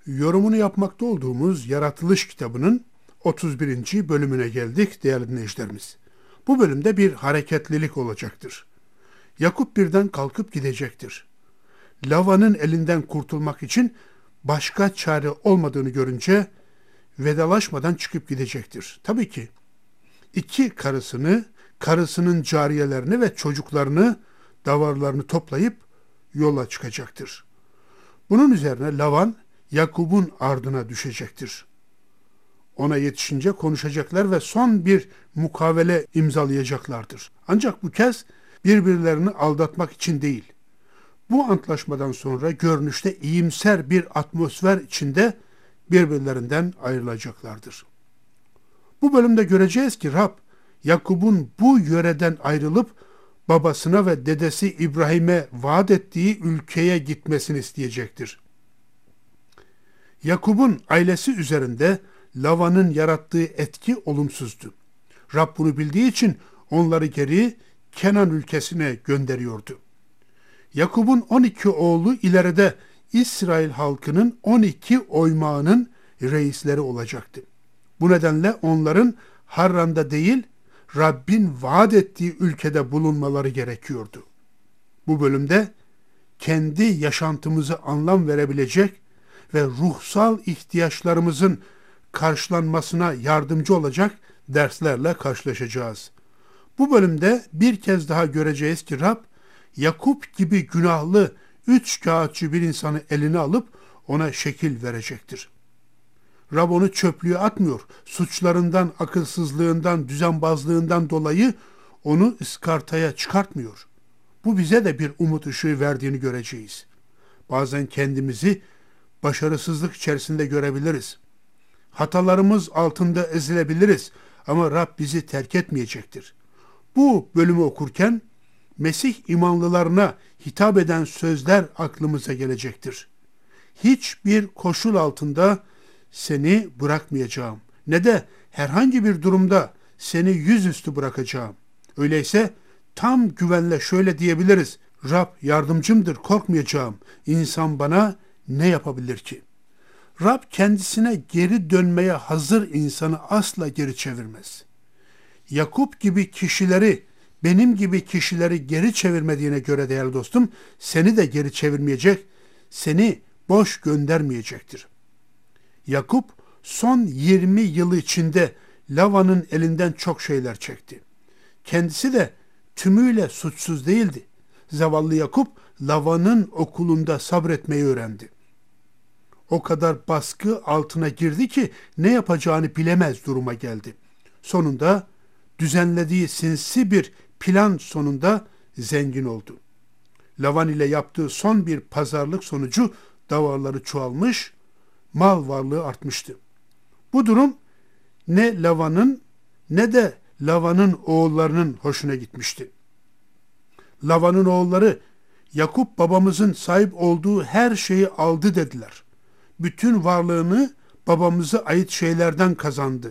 Yorumunu yapmakta olduğumuz Yaratılış kitabının 31. bölümüne geldik değerli dinleyicilerimiz. Bu bölümde bir hareketlilik olacaktır. Yakup birden kalkıp gidecektir. Lavan'ın elinden kurtulmak için başka çare olmadığını görünce vedalaşmadan çıkıp gidecektir. Tabii ki iki karısını, karısının cariyelerini ve çocuklarını, davarlarını toplayıp yola çıkacaktır. Bunun üzerine Lavan Yakup'un ardına düşecektir. Ona yetişince konuşacaklar ve son bir mukavele imzalayacaklardır. Ancak bu kez birbirlerini aldatmak için değil. Bu antlaşmadan sonra görünüşte iyimser bir atmosfer içinde birbirlerinden ayrılacaklardır. Bu bölümde göreceğiz ki Rab, Yakup'un bu yöreden ayrılıp babasına ve dedesi İbrahim'e vaat ettiği ülkeye gitmesini isteyecektir. Yakup'un ailesi üzerinde Lavan'ın yarattığı etki olumsuzdu. Rab bunu bildiği için onları geri Kenan ülkesine gönderiyordu. Yakup'un 12 oğlu ileride İsrail halkının 12 oymağının reisleri olacaktı. Bu nedenle onların Harran'da değil, Rabbin vaat ettiği ülkede bulunmaları gerekiyordu. Bu bölümde kendi yaşantımızı anlam verebilecek ve ruhsal ihtiyaçlarımızın karşılanmasına yardımcı olacak derslerle karşılaşacağız. Bu bölümde bir kez daha göreceğiz ki Rab, Yakup gibi günahlı üçkağıtçı bir insanı eline alıp ona şekil verecektir. Rab onu çöplüğe atmıyor. Suçlarından, akılsızlığından, düzenbazlığından dolayı onu ıskartaya çıkartmıyor. Bu bize de bir umut ışığı verdiğini göreceğiz. Bazen kendimizi başarısızlık içerisinde görebiliriz. Hatalarımız altında ezilebiliriz ama Rab bizi terk etmeyecektir. Bu bölümü okurken Mesih imanlılarına hitap eden sözler aklımıza gelecektir. Hiçbir koşul altında seni bırakmayacağım. Ne de herhangi bir durumda seni yüzüstü bırakacağım. Öyleyse tam güvenle şöyle diyebiliriz. Rab yardımcımdır, korkmayacağım. İnsan bana ne yapabilir ki? Rab kendisine geri dönmeye hazır insanı asla geri çevirmez. Yakup gibi kişileri, benim gibi kişileri geri çevirmediğine göre değerli dostum, seni de geri çevirmeyecek, seni boş göndermeyecektir. Yakup son 20 yılı içinde Lavan'ın elinden çok şeyler çekti. Kendisi de tümüyle suçsuz değildi. Zavallı Yakup Lavan'ın okulunda sabretmeyi öğrendi. O kadar baskı altına girdi ki ne yapacağını bilemez duruma geldi. Sonunda düzenlediği sinsi bir plan sonunda zengin oldu. Lavan ile yaptığı son bir pazarlık sonucu davarları çoğalmış, mal varlığı artmıştı. Bu durum ne Lavan'ın ne de Lavan'ın oğullarının hoşuna gitmişti. Lavan'ın oğulları Yakup babamızın sahip olduğu her şeyi aldı dediler. Bütün varlığını babamıza ait şeylerden kazandı.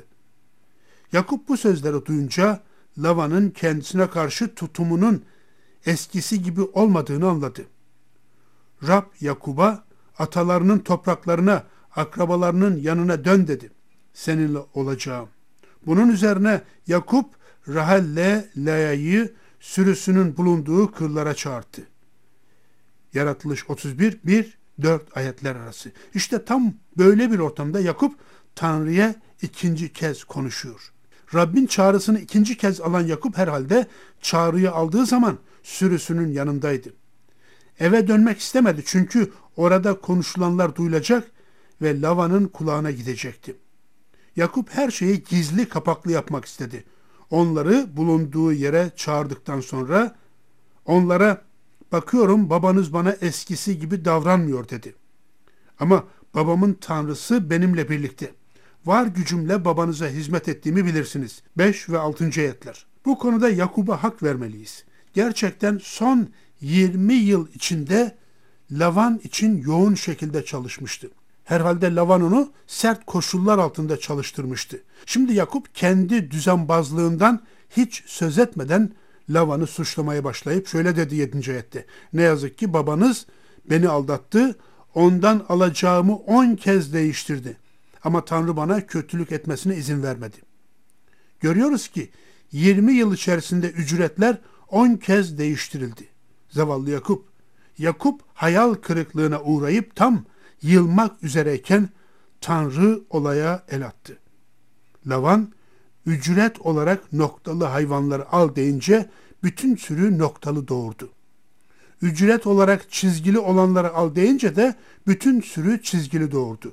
Yakup bu sözleri duyunca Lavan'ın kendisine karşı tutumunun eskisi gibi olmadığını anladı. Rab Yakup'a atalarının topraklarına, akrabalarının yanına dön dedi. Seninle olacağım. Bunun üzerine Yakup Rahel'le Lea'yı sürüsünün bulunduğu kırlara çağırdı. Yaratılış 31, 1-4 ayetler arası. İşte tam böyle bir ortamda Yakup Tanrı'ya ikinci kez konuşuyor. Rabbin çağrısını ikinci kez alan Yakup herhalde çağrıyı aldığı zaman sürüsünün yanındaydı. Eve dönmek istemedi çünkü orada konuşulanlar duyulacak ve Lavan'ın kulağına gidecekti. Yakup her şeyi gizli kapaklı yapmak istedi. Onları bulunduğu yere çağırdıktan sonra onlara bakıyorum babanız bana eskisi gibi davranmıyor dedi. Ama babamın Tanrısı benimle birlikte. Var gücümle babanıza hizmet ettiğimi bilirsiniz. 5 ve 6. ayetler. Bu konuda Yakup'a hak vermeliyiz. Gerçekten son 20 yıl içinde Lavan için yoğun şekilde çalışmıştı. Herhalde Lavan onu sert koşullar altında çalıştırmıştı. Şimdi Yakup kendi düzenbazlığından hiç söz etmeden Lavan'ı suçlamaya başlayıp şöyle dedi 7. ayette. Ne yazık ki babanız beni aldattı, ondan alacağımı 10 kez değiştirdi. Ama Tanrı bana kötülük etmesine izin vermedi. Görüyoruz ki 20 yıl içerisinde ücretler 10 kez değiştirildi. Zavallı Yakup. Yakup hayal kırıklığına uğrayıp tam yılmak üzereyken Tanrı olaya el attı. Lavan ücret olarak noktalı hayvanları al deyince bütün sürü noktalı doğurdu. Ücret olarak çizgili olanları al deyince de bütün sürü çizgili doğurdu.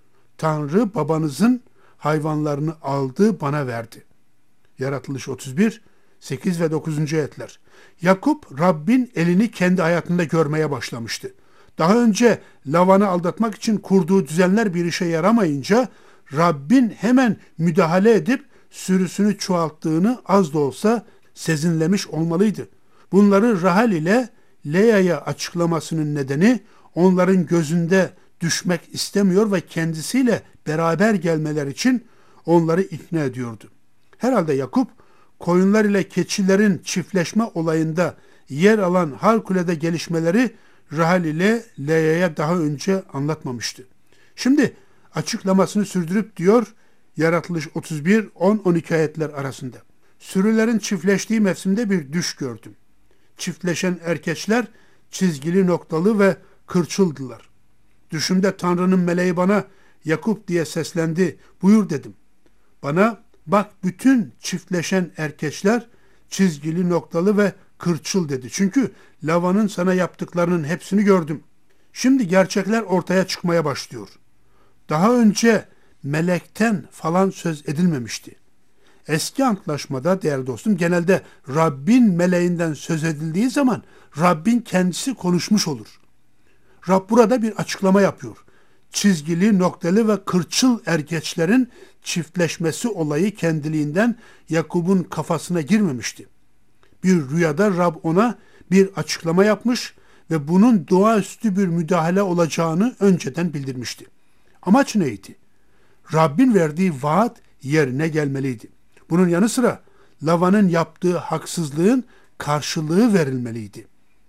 Tanrı babanızın hayvanlarını aldı, bana verdi. Yaratılış 31, 8 ve 9. ayetler. Yakup, Rabbin elini kendi hayatında görmeye başlamıştı. Daha önce Lavan'ı aldatmak için kurduğu düzenler bir işe yaramayınca Rabbin hemen müdahale edip sürüsünü çoğalttığını az da olsa sezinlemiş olmalıydı. Bunları Rahel ile Lea'ya açıklamasının nedeni onların gözünde düşmek istemiyor ve kendisiyle beraber gelmeler için onları ikna ediyordu. Herhalde Yakup, koyunlar ile keçilerin çiftleşme olayında yer alan harikulade gelişmeleri Rahel ile Lea'ya daha önce anlatmamıştı. Şimdi açıklamasını sürdürüp diyor, Yaratılış 31, 10-12 ayetler arasında. Sürülerin çiftleştiği mevsimde bir düş gördüm. Çiftleşen erkekler çizgili, noktalı ve kırçıldılar. Düşümde Tanrı'nın meleği bana Yakup diye seslendi. Buyur dedim. Bana bak, bütün çiftleşen erkekler çizgili, noktalı ve kırçıl dedi. Çünkü Lavan'ın sana yaptıklarının hepsini gördüm. Şimdi gerçekler ortaya çıkmaya başlıyor. Daha önce melekten falan söz edilmemişti. Eski antlaşmada değerli dostum genelde Rabbin meleğinden söz edildiği zaman Rabbin kendisi konuşmuş olur. Rab burada bir açıklama yapıyor. Çizgili, noktalı ve kırçıl erkeçlerin çiftleşmesi olayı kendiliğinden Yakup'un kafasına girmemişti. Bir rüyada Rab ona bir açıklama yapmış ve bunun doğaüstü bir müdahale olacağını önceden bildirmişti. Amaç neydi? Rabbin verdiği vaat yerine gelmeliydi. Bunun yanı sıra Lavan'ın yaptığı haksızlığın karşılığı verilmeliydi.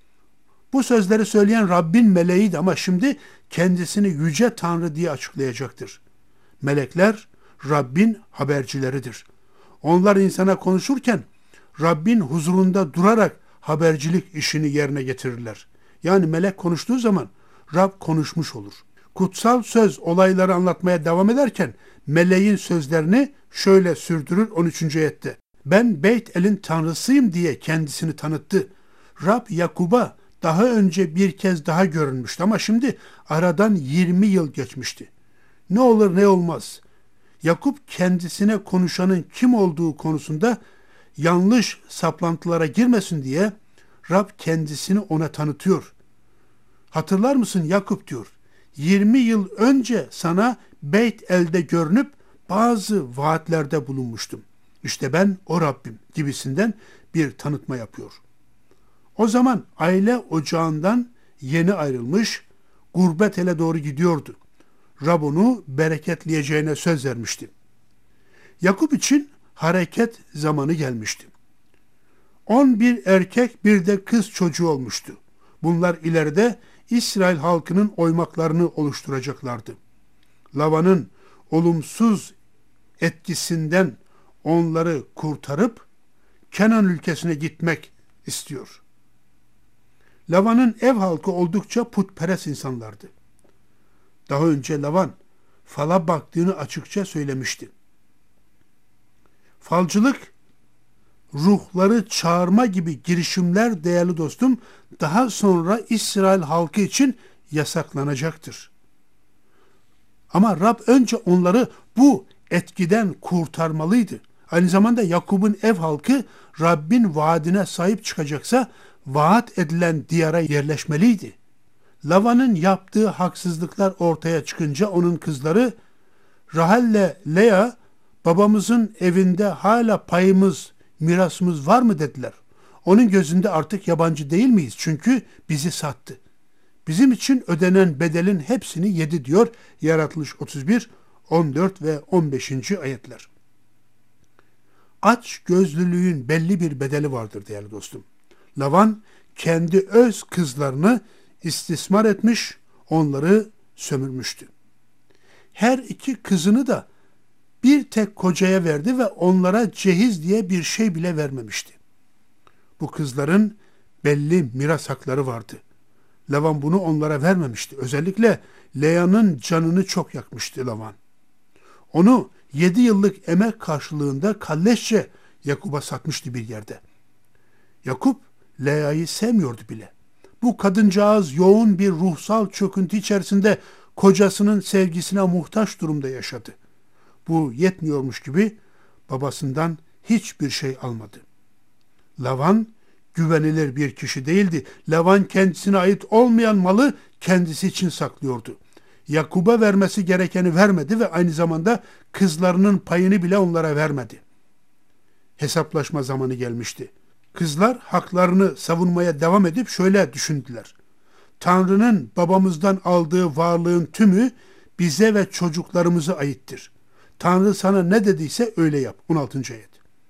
Bu sözleri söyleyen Rabbin meleğiydi ama şimdi kendisini yüce Tanrı diye açıklayacaktır. Melekler Rabbin habercileridir. Onlar insana konuşurken Rabbin huzurunda durarak habercilik işini yerine getirirler. Yani melek konuştuğu zaman Rab konuşmuş olur. Kutsal söz olayları anlatmaya devam ederken meleğin sözlerini şöyle sürdürür 13. ayette. Ben Beyt El'in tanrısıyım diye kendisini tanıttı. Rab Yakub'a daha önce bir kez daha görünmüştü ama şimdi aradan 20 yıl geçmişti. Ne olur ne olmaz. Yakup kendisine konuşanın kim olduğu konusunda yanlış saplantılara girmesin diye Rab kendisini ona tanıtıyor. Hatırlar mısın Yakup diyor. 20 yıl önce sana Beyt El'de görünüp bazı vaatlerde bulunmuştum. İşte ben o Rabbim gibisinden bir tanıtma yapıyor. O zaman aile ocağından yeni ayrılmış, gurbet ele doğru gidiyordu. Rab onu bereketleyeceğine söz vermişti. Yakup için hareket zamanı gelmişti. 11 erkek bir de kız çocuğu olmuştu. Bunlar ileride İsrail halkının oymaklarını oluşturacaklardı. Lavan'ın olumsuz etkisinden onları kurtarıp Kenan ülkesine gitmek istiyor. Lavan'ın ev halkı oldukça putperest insanlardı. Daha önce Lavan fala baktığını açıkça söylemişti. Falcılık, ruhları çağırma gibi girişimler değerli dostum daha sonra İsrail halkı için yasaklanacaktır. Ama Rab önce onları bu etkiden kurtarmalıydı. Aynı zamanda Yakup'un ev halkı Rabbin vaadine sahip çıkacaksa vaat edilen diyara yerleşmeliydi. Lavan'ın yaptığı haksızlıklar ortaya çıkınca onun kızları Rahel ile Lea babamızın evinde hala payımız, mirasımız var mı dediler. Onun gözünde artık yabancı değil miyiz? Çünkü bizi sattı. Bizim için ödenen bedelin hepsini yedi diyor Yaratılış 31, 14 ve 15. ayetler. Aç gözlülüğün belli bir bedeli vardır değerli dostum. Lavan kendi öz kızlarını istismar etmiş, onları sömürmüştü. Her iki kızını da bir tek kocaya verdi ve onlara cehiz diye bir şey bile vermemişti. Bu kızların belli miras hakları vardı. Lavan bunu onlara vermemişti. Özellikle Lea'nın canını çok yakmıştı Lavan. Onu 7 yıllık emek karşılığında kalleşçe Yakup'a satmıştı bir yerde. Yakup Lea'yı sevmiyordu bile. Bu kadıncağız yoğun bir ruhsal çöküntü içerisinde kocasının sevgisine muhtaç durumda yaşadı. Bu yetmiyormuş gibi babasından hiçbir şey almadı. Lavan güvenilir bir kişi değildi. Lavan kendisine ait olmayan malı kendisi için saklıyordu. Yakup'a vermesi gerekeni vermedi ve aynı zamanda kızlarının payını bile onlara vermedi. Hesaplaşma zamanı gelmişti. Kızlar haklarını savunmaya devam edip şöyle düşündüler. Tanrı'nın babamızdan aldığı varlığın tümü bize ve çocuklarımıza aittir. Tanrı sana ne dediyse öyle yap. 16. ayet.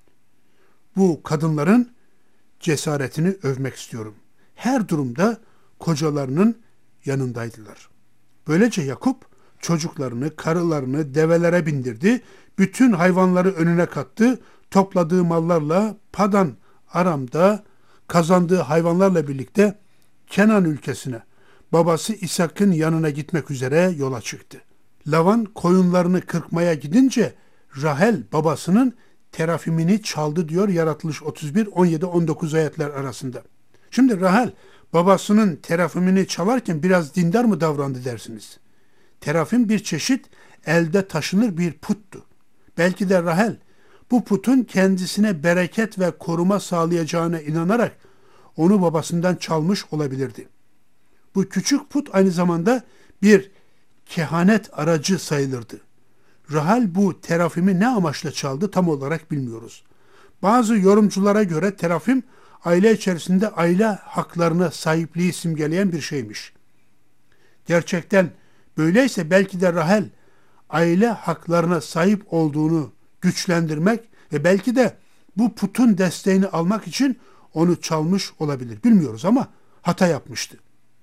Bu kadınların cesaretini övmek istiyorum. Her durumda kocalarının yanındaydılar. Böylece Yakup çocuklarını, karılarını develere bindirdi, bütün hayvanları önüne kattı, topladığı mallarla Padan Aram'da kazandığı hayvanlarla birlikte Kenan ülkesine, babası İshak'ın yanına gitmek üzere yola çıktı. Lavan koyunlarını kırpmaya gidince Rahel babasının terafimini çaldı diyor Yaratılış 31, 17, 19 ayetler arasında. Şimdi Rahel babasının terafimini çalarken biraz dindar mı davrandı dersiniz? Terafim bir çeşit elde taşınır bir puttu. Belki de Rahel bu putun kendisine bereket ve koruma sağlayacağına inanarak onu babasından çalmış olabilirdi. Bu küçük put aynı zamanda bir kehanet aracı sayılırdı. Rahel bu terafimi ne amaçla çaldı tam olarak bilmiyoruz. Bazı yorumculara göre terafim aile içerisinde aile haklarına sahipliği simgeleyen bir şeymiş. Gerçekten böyleyse belki de Rahel aile haklarına sahip olduğunu güçlendirmek ve belki de bu putun desteğini almak için onu çalmış olabilir. Bilmiyoruz ama hata yapmıştı.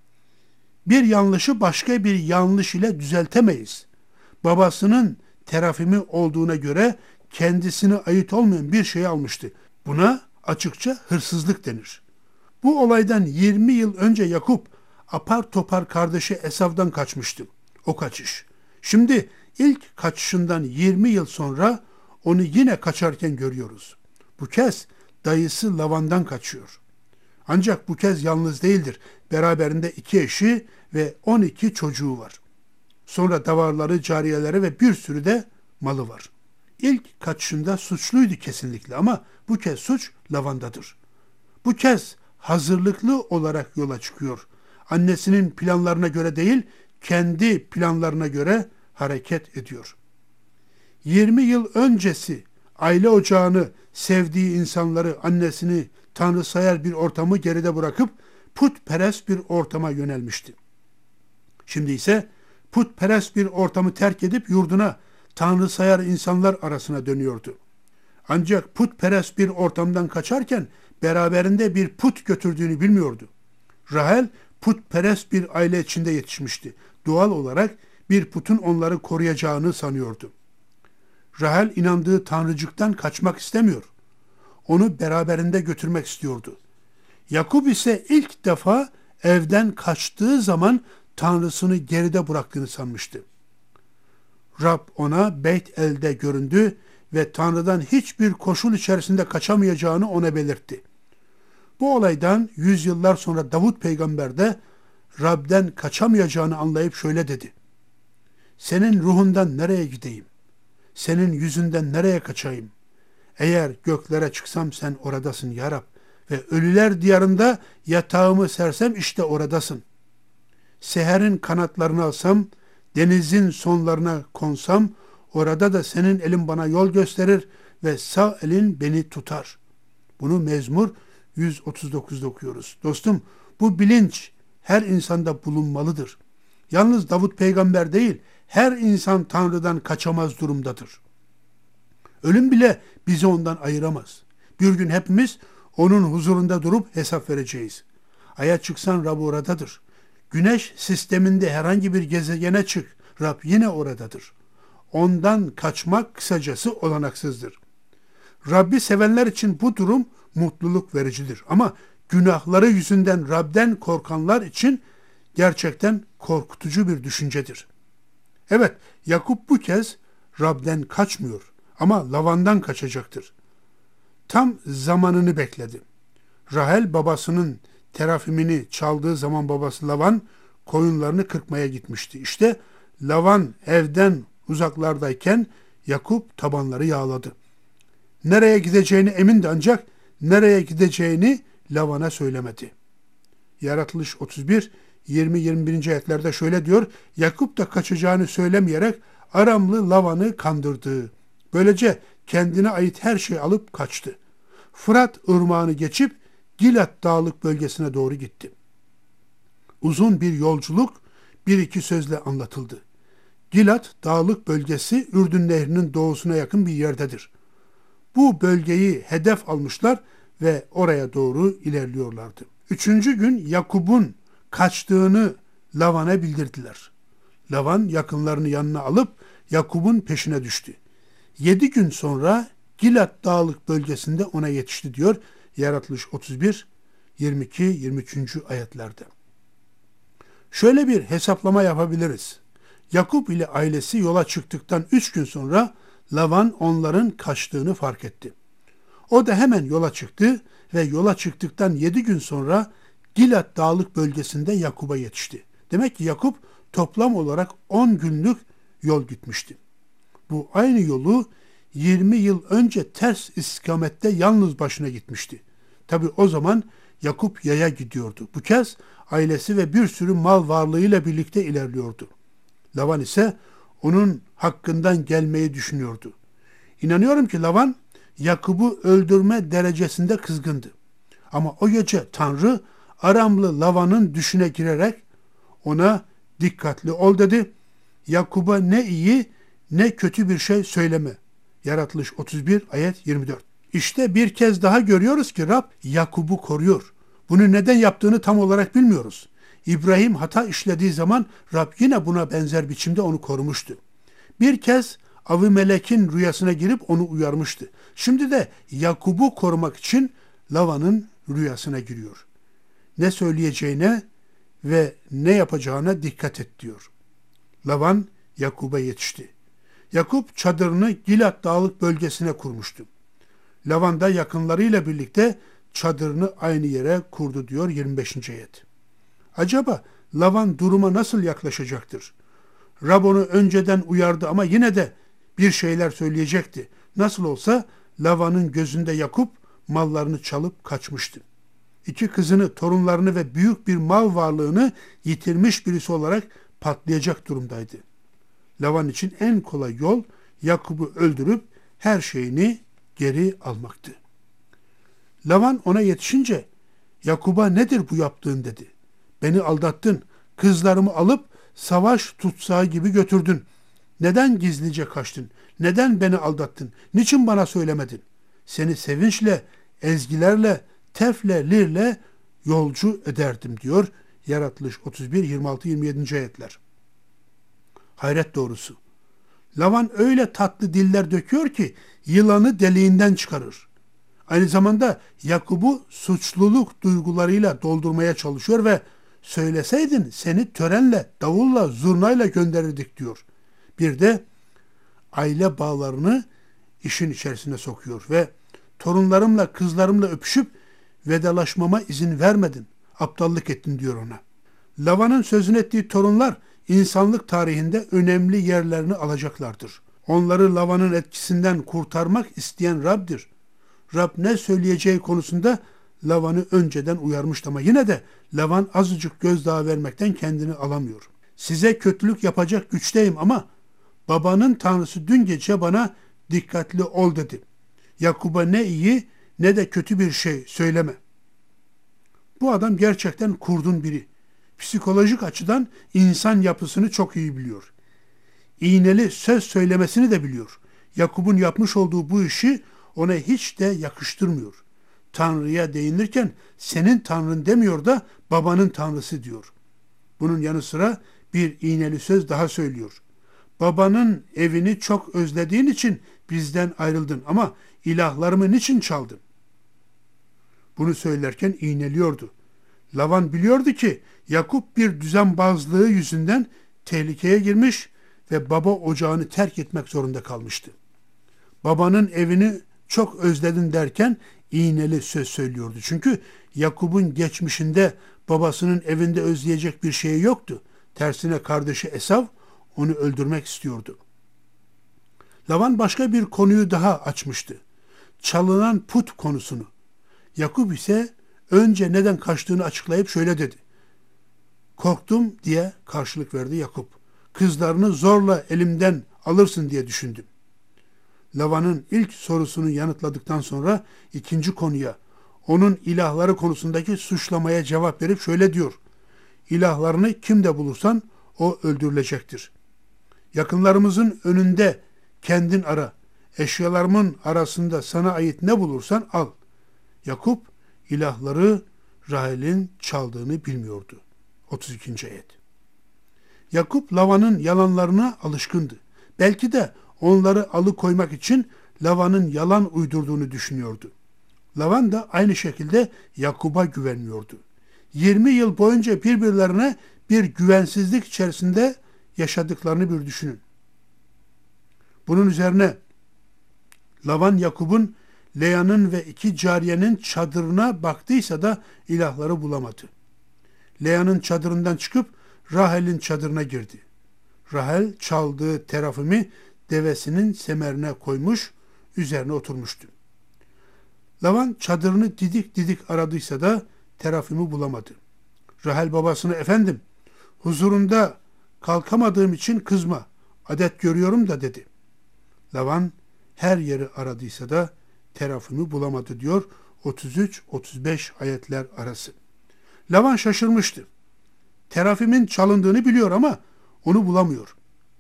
Bir yanlışı başka bir yanlış ile düzeltemeyiz. Babasının terafimi olduğuna göre kendisine ait olmayan bir şey almıştı. Buna açıkça hırsızlık denir. Bu olaydan 20 yıl önce Yakup apar topar kardeşi Esav'dan kaçmıştı. O kaçış. Şimdi ilk kaçışından 20 yıl sonra onu yine kaçarken görüyoruz. Bu kez dayısı Lavan'dan kaçıyor. Ancak bu kez yalnız değildir. Beraberinde 2 eşi ve 12 çocuğu var. Sonra davarları, cariyeleri ve bir sürü de malı var. İlk kaçışında suçluydu kesinlikle ama bu kez suç Lavan'dadır. Bu kez hazırlıklı olarak yola çıkıyor. Annesinin planlarına göre değil, kendi planlarına göre hareket ediyor. 20 yıl öncesi aile ocağını, sevdiği insanları, annesini tanrısayar bir ortamı geride bırakıp putperest bir ortama yönelmişti. Şimdi ise putperest bir ortamı terk edip yurduna, tanrısayar insanlar arasına dönüyordu. Ancak putperest bir ortamdan kaçarken beraberinde bir put götürdüğünü bilmiyordu. Rahel putperest bir aile içinde yetişmişti. Doğal olarak bir putun onları koruyacağını sanıyordu. Rahel inandığı tanrıcıktan kaçmak istemiyor. Onu beraberinde götürmek istiyordu. Yakup ise ilk defa evden kaçtığı zaman tanrısını geride bıraktığını sanmıştı. Rab ona Beyt El'de göründü ve Tanrı'dan hiçbir koşul içerisinde kaçamayacağını ona belirtti. Bu olaydan yüzyıllar sonra Davut peygamber de Rab'den kaçamayacağını anlayıp şöyle dedi. Senin ruhundan nereye gideyim? Senin yüzünden nereye kaçayım? Eğer göklere çıksam sen oradasın ya Rab ve ölüler diyarında yatağımı sersem işte oradasın. Seherin kanatlarını alsam, denizin sonlarına konsam, orada da senin elin bana yol gösterir ve sağ elin beni tutar. Bunu Mezmur 139'da okuyoruz. Dostum, bu bilinç her insanda bulunmalıdır. Yalnız Davut peygamber değil, her insan Tanrı'dan kaçamaz durumdadır. Ölüm bile bizi ondan ayıramaz. Bir gün hepimiz onun huzurunda durup hesap vereceğiz. Aya çıksan Rab oradadır. Güneş sisteminde herhangi bir gezegene çık, Rab yine oradadır. Ondan kaçmak kısacası olanaksızdır. Rabbi sevenler için bu durum mutluluk vericidir. Ama günahları yüzünden Rab'den korkanlar için gerçekten korkutucu bir düşüncedir. Evet, Yakup bu kez Rab'den kaçmıyor ama Lavan'dan kaçacaktır. Tam zamanını bekledi. Rahel babasının terafimini çaldığı zaman babası Lavan koyunlarını kırpmaya gitmişti. İşte Lavan evden uzaklardayken Yakup tabanları yağladı. Nereye gideceğini emindi ancak nereye gideceğini Lavan'a söylemedi. Yaratılış 31, 20-21. ayetlerde şöyle diyor: Yakup da kaçacağını söylemeyerek Aramlı Lavan'ı kandırdı. Böylece kendine ait her şeyi alıp kaçtı. Fırat ırmağını geçip Gilat dağlık bölgesine doğru gitti. Uzun bir yolculuk bir iki sözle anlatıldı. Gilat dağlık bölgesi Ürdün Nehri'nin doğusuna yakın bir yerdedir. Bu bölgeyi hedef almışlar ve oraya doğru ilerliyorlardı. 3. gün Yakup'un kaçtığını Lavan'a bildirdiler. Lavan yakınlarını yanına alıp Yakup'un peşine düştü. 7 gün sonra Gilat dağlık bölgesinde ona yetişti diyor Yaratılış 31, 22-23. ayetlerde. Şöyle bir hesaplama yapabiliriz. Yakup ile ailesi yola çıktıktan 3 gün sonra Lavan onların kaçtığını fark etti. O da hemen yola çıktı ve yola çıktıktan 7 gün sonra Gilat dağlık bölgesinde Yakup'a yetişti. Demek ki Yakup toplam olarak 10 günlük yol gitmişti. Bu aynı yolu 20 yıl önce ters istikamette yalnız başına gitmişti. Tabi o zaman Yakup yaya gidiyordu. Bu kez ailesi ve bir sürü mal varlığıyla birlikte ilerliyordu. Lavan ise onun hakkından gelmeyi düşünüyordu. İnanıyorum ki Lavan Yakup'u öldürme derecesinde kızgındı. Ama o gece Tanrı Aramlı Lavan'ın düşüne girerek ona dikkatli ol dedi. Yakup'a ne iyi ne kötü bir şey söyleme. Yaratılış 31 ayet 24. İşte bir kez daha görüyoruz ki Rab Yakup'u koruyor. Bunu neden yaptığını tam olarak bilmiyoruz. İbrahim hata işlediği zaman Rab yine buna benzer biçimde onu korumuştu. Bir kez Avimelek'in rüyasına girip onu uyarmıştı. Şimdi de Yakup'u korumak için Lavan'ın rüyasına giriyor. Ne söyleyeceğine ve ne yapacağına dikkat et diyor. Lavan Yakup'a yetişti. Yakup çadırını Gilat dağlık bölgesine kurmuştu. Lavan da yakınlarıyla birlikte çadırını aynı yere kurdu diyor 25. ayet. Acaba Lavan duruma nasıl yaklaşacaktır? Rab onu önceden uyardı ama yine de bir şeyler söyleyecekti. Nasıl olsa Lavan'ın gözünde Yakup mallarını çalıp kaçmıştı. 2 kızını, torunlarını ve büyük bir mal varlığını yitirmiş birisi olarak patlayacak durumdaydı. Lavan için en kolay yol Yakup'u öldürüp her şeyini geri almaktı. Lavan ona yetişince Yakup'a nedir bu yaptığın dedi. Beni aldattın, kızlarımı alıp savaş tutsağı gibi götürdün. Neden gizlice kaçtın? Neden beni aldattın? Niçin bana söylemedin? Seni sevinçle, ezgilerle, tefle, lirle yolcu ederdim diyor Yaratılış 31, 26, 27. ayetler. Hayret doğrusu. Lavan öyle tatlı diller döküyor ki yılanı deliğinden çıkarır. Aynı zamanda Yakup'u suçluluk duygularıyla doldurmaya çalışıyor ve söyleseydin seni törenle, davulla, zurnayla gönderirdik diyor. Bir de aile bağlarını işin içerisine sokuyor ve torunlarımla, kızlarımla öpüşüp vedalaşmama izin vermedin, aptallık ettin diyor ona. Lavan'ın sözünü ettiği torunlar insanlık tarihinde önemli yerlerini alacaklardır. Onları Lavan'ın etkisinden kurtarmak isteyen Rab'dir. Rab ne söyleyeceği konusunda Lavan'ı önceden uyarmıştı ama yine de Lavan azıcık gözdağı vermekten kendini alamıyor. Size kötülük yapacak güçteyim ama babanın tanrısı dün gece bana dikkatli ol dedi. Yakup'a ne iyi ne de kötü bir şey söyleme. Bu adam gerçekten kurdun biri. Psikolojik açıdan insan yapısını çok iyi biliyor. İğneli söz söylemesini de biliyor. Yakup'un yapmış olduğu bu işi ona hiç de yakıştırmıyor. Tanrı'ya değinirken senin Tanrın demiyor da babanın Tanrısı diyor. Bunun yanı sıra bir iğneli söz daha söylüyor. Babanın evini çok özlediğin için bizden ayrıldın ama ilahlarımı niçin çaldın? Bunu söylerken iğneliyordu. Lavan biliyordu ki Yakup bir düzenbazlığı yüzünden tehlikeye girmiş ve baba ocağını terk etmek zorunda kalmıştı. Babanın evini çok özledin derken iğneli söz söylüyordu. Çünkü Yakup'un geçmişinde babasının evinde özleyecek bir şey yoktu. Tersine kardeşi Esav onu öldürmek istiyordu. Lavan başka bir konuyu daha açmıştı. Çalınan put konusunu. Yakup ise önce neden kaçtığını açıklayıp şöyle dedi. Korktum diye karşılık verdi Yakup. Kızlarını zorla elimden alırsın diye düşündüm. Lavan'ın ilk sorusunu yanıtladıktan sonra ikinci konuya, onun ilahları konusundaki suçlamaya cevap verip şöyle diyor. İlahlarını kimde bulursan o öldürülecektir. Yakınlarımızın önünde kendin ara. Eşyalarımın arasında sana ait ne bulursan al. Yakup ilahları Rahel'in çaldığını bilmiyordu. 32. ayet. Yakup Lavan'ın yalanlarına alışkındı. Belki de onları alıkoymak için Lavan'ın yalan uydurduğunu düşünüyordu. Lavan da aynı şekilde Yakup'a güvenmiyordu. 20 yıl boyunca birbirlerine bir güvensizlik içerisinde yaşadıklarını bir düşünün. Bunun üzerine Lavan Yakup'un Lea'nın ve 2 cariyenin çadırına baktıysa da ilahları bulamadı. Lea'nın çadırından çıkıp Rahel'in çadırına girdi. Rahel çaldığı terafimi devesinin semerine koymuş, üzerine oturmuştu. Lavan çadırını didik didik aradıysa da terafimi bulamadı. Rahel babasına efendim huzurunda kalkamadığım için kızma, adet görüyorum da dedi. Lavan her yeri aradıysa da terafimi bulamadı diyor 33-35 ayetler arası. Lavan şaşırmıştı. Terafimin çalındığını biliyor ama onu bulamıyor.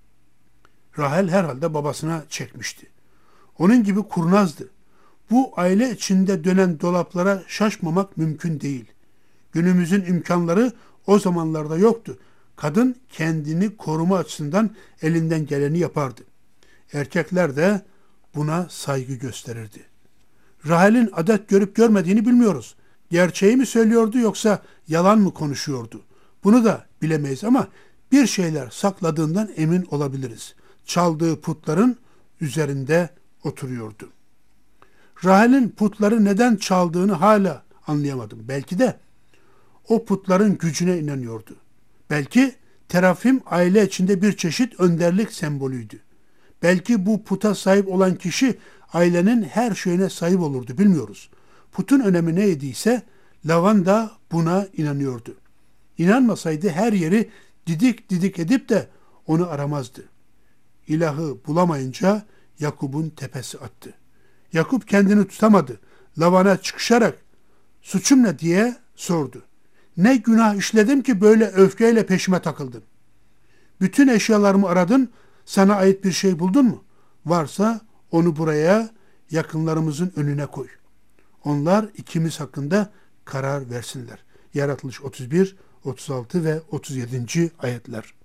Rahel herhalde babasına çekmişti. Onun gibi kurnazdı. Bu aile içinde dönen dolaplara şaşmamak mümkün değil. Günümüzün imkanları o zamanlarda yoktu. Kadın kendini koruma açısından elinden geleni yapardı. Erkekler de buna saygı gösterirdi. Rahel'in adet görüp görmediğini bilmiyoruz. Gerçeği mi söylüyordu yoksa yalan mı konuşuyordu? Bunu da bilemeyiz ama bir şeyler sakladığından emin olabiliriz. Çaldığı putların üzerinde oturuyordu. Rahel'in putları neden çaldığını hala anlayamadım. Belki de o putların gücüne inanıyordu. Belki terafim aile içinde bir çeşit önderlik sembolüydü. Belki bu puta sahip olan kişi ailenin her şeyine sahip olurdu, bilmiyoruz. Putun önemi neydiyse Lavan da buna inanıyordu. İnanmasaydı her yeri didik didik edip de onu aramazdı. İlahı bulamayınca Yakup'un tepesi attı. Yakup kendini tutamadı. Lavan'a çıkışarak suçum ne diye sordu. Ne günah işledim ki böyle öfkeyle peşime takıldın? Bütün eşyalarımı aradın, sana ait bir şey buldun mu? Varsa onu buraya yakınlarımızın önüne koy. Onlar ikimiz hakkında karar versinler. Yaratılış 31, 36 ve 37. ayetler.